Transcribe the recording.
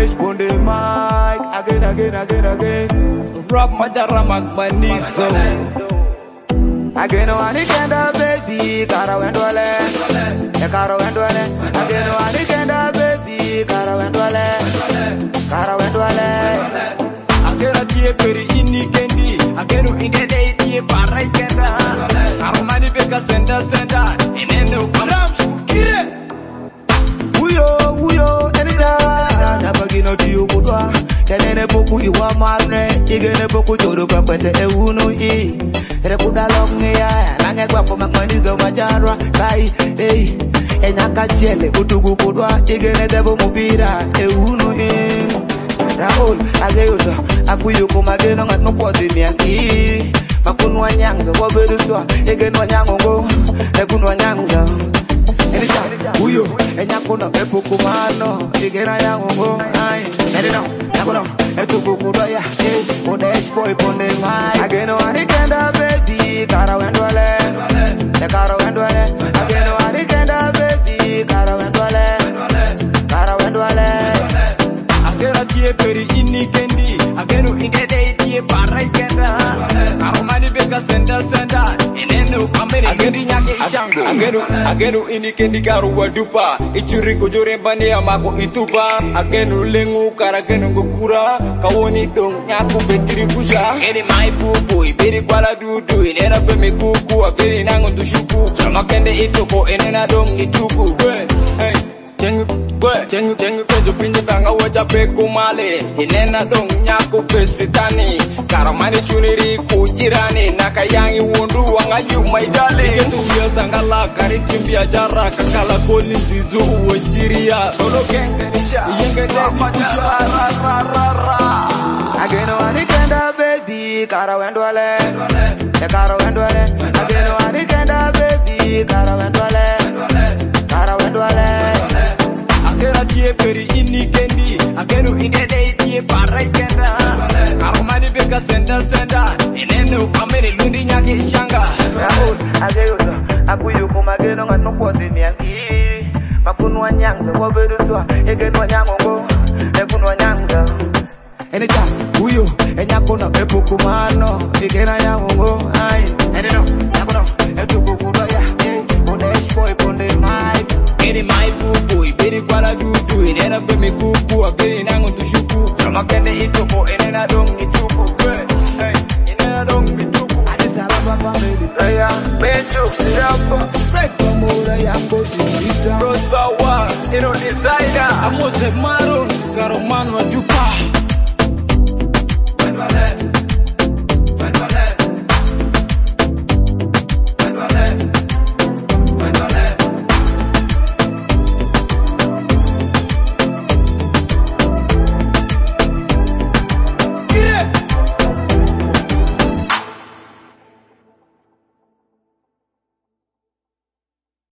dash on the mic again. Rap Majara Magbanizo. Again one ikenda baby kara wendwale kara wendwale again one ikenda baby kara wendwale Agera tie peri ini kendi agero ingede tie parai kenda armani beka senda inene ukam kire uyo enita nabagino dio kudwa kenene boku iwa marne igene boku jodo kwete ewunu I rekudalong ya nange kwa Magbanizo Majara kai enyaka chele utugu kudwa igene debo mubira ewunu Raul ageyosa akuyo kumageno ngat nopodi miaki makunwa nyangza waberuso egenwa nyangongo ekunwa nyangza enita uyo enyakuna epukumano igena nyangongo ai edino yakono etugu kudwa ya odesh boy ponde mai ageno anikenda baby kara wendwale ageno anikenda baby kara wendwale agera tie peri ini kendi agero ingede tie parai kenda armani beka senda inene ukamene agedi nyake ishango agero ini kendi garu wadupa ichuri kujore bani amako itupa ageno lengu karageno ngukura kawoni dong nyaku betiri kusha eri mai pupu ibiri kwala dudu inena peme kuku ageri nango tushuku chama kende itoko inena dong ituku hey Tengu kejo pinje banga waja peku male inena dong nyaku pesitani karamani chuniri kujirani nakayangi wundu wanga yu maidale kendu ya sangala kari timbia jara kakala koli zizu uwajiria solo kenge nisha yenge demi kujara ageno anikenda baby kara wendwale ageno anikenda baby kara wendwale agera tie peri ini kendi agero ingede tie parai kenda armani beka senda inene ukamene lundi nyake ishanga Raul ageyosa akuyo kumageno ngat nopodi miaki makunwa nyangza waberuso egenwa nyangongo ekunwa nyangza enita uyo enyakuna epukumano igena nyangongo ai edino yakono etugu kudwa ya odesh boy ponde mai eri mai pupu ibiri kwala dudu inena peme kuku ageri nango tushuku kama kende itoko inena dong ituku inena dong ituku adisalaba kwa baby Raya Benjo Rapa Rekwa mora yango sinita Rosawa ino designer Amose Maro Karomano Dupa